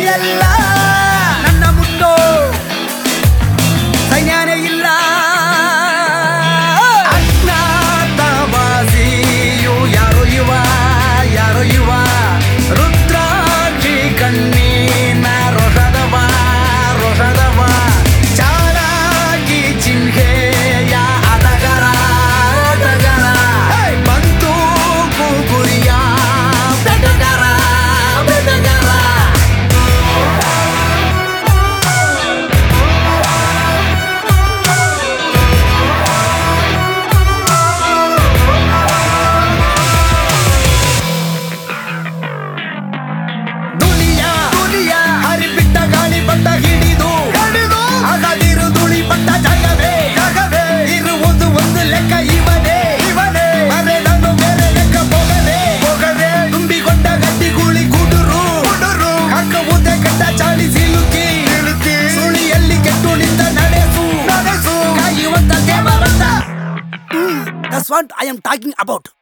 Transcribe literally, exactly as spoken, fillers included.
ಎಲ್ಲ ನನ್ನ ಮುಟ್ಟೋ ಸೈನ್ಯನೇ ಇಲ್ಲ ಅಜ್ಞಾತವಾಸಿಯು ಯಾರೋ ಇವ ಯಾರೋ ಇವ ರುದ್ರಾಕ್ಷಿ ಕಣ್ಣಿನ ರೋಷದವ ರೋಷದವ ಚಾಲಾಕಿ ಚಿಹ್ನೆಯ ಆಟಗಾರ ಆಟಗಾರ ಬಂತು ಗುರಿಯ ಬೆಟಗಾರ ಬೆಟಗಾರ ದುನಿಯಾ ದುನಿಯಾ ಹರಿಬಿಟ್ಟ ಗಾಳಿ ಬಟ್ಟ ಹಿಡಿದು ಹಿಡಿದು ಆಗದಿರು ದುಳಿ ಬಟ್ಟ ಜಗವೇ ಜಗವೇ ಇರುವುದು ಒಂದು ಲೆಕ್ಕ ಇವನೇ ಇವನೇ ಮರೆದನು ಬೇರೆ ಲೆಕ್ಕ ಹೋಗದೆ ಹೋಗದೆ ತುಂಬಿಕೊಂಡ ಗಟ್ಟಿ ಗೂಳಿ ಗುಡುರು ಗುಡುರು ಹಾಕುವುದೇ ಕೆಟ್ಟ ಚಾಳಿ ಸಿಲುಕಿ ಸಿಲುಕಿ ಸುಳಿಯಲ್ಲಿ ಕೆಟ್ಟು ನಿಂತ ನಡೆಸು ನಡೆಸು ಕಾಯುವಂತ ದೇವರಂತ. That's what I am talking about.